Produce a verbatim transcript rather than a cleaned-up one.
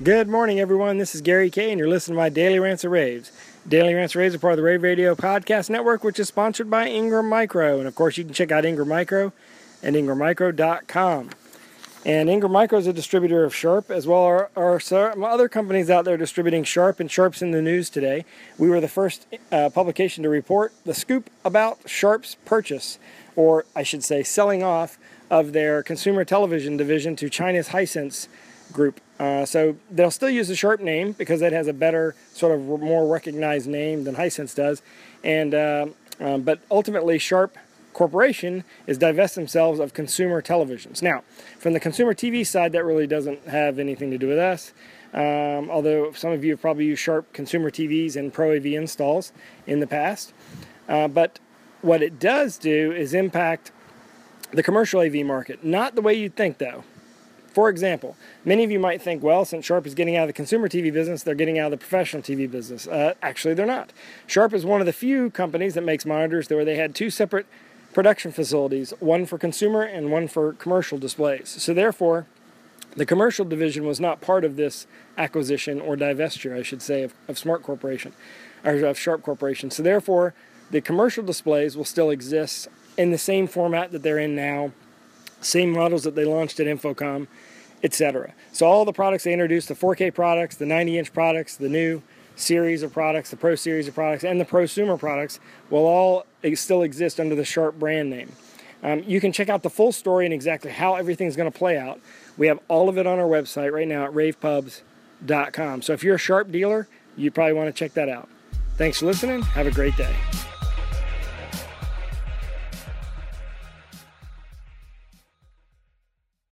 Good morning, everyone. This is Gary Kay, and you're listening to my Daily Rants of Raves. Daily Rants of Raves are part of the Rave Radio Podcast Network, which is sponsored by Ingram Micro. And, of course, you can check out Ingram Micro at ingram micro dot com. And Ingram Micro is a distributor of Sharp, as well as some other companies out there distributing Sharp, and Sharp's in the news today. We were the first uh, publication to report the scoop about Sharp's purchase, or I should say selling off, of their consumer television division to China's Hisense Group. Uh, so they'll still use the Sharp name because it has a better, sort of more recognized name than Hisense does. And uh, um, but ultimately, Sharp Corporation is divest themselves of consumer televisions. Now, from the consumer T V side, that really doesn't have anything to do with us. Um, although some of you have probably used Sharp consumer T Vs and Pro A V installs in the past. Uh, but what it does do is impact the commercial A V market. Not the way you'd think, though. For example, many of you might think, well, since Sharp is getting out of the consumer T V business, they're getting out of the professional T V business. Uh, actually, they're not. Sharp is one of the few companies that makes monitors where they had two separate production facilities, one for consumer and one for commercial displays. So therefore, the commercial division was not part of this acquisition, or divestiture, I should say, of, of Smart Corporation, or of Sharp Corporation. So therefore, the commercial displays will still exist in the same format that they're in now, same models that they launched at Infocom, et cetera. So all the products they introduced, the four K products, the ninety inch products, the new series of products, the Pro series of products, and the prosumer products will all still exist under the Sharp brand name. Um, you can check out the full story and exactly how everything's going to play out. We have all of it on our website right now at rave pubs dot com. So if you're a Sharp dealer, you probably want to check that out. Thanks for listening. Have a great day.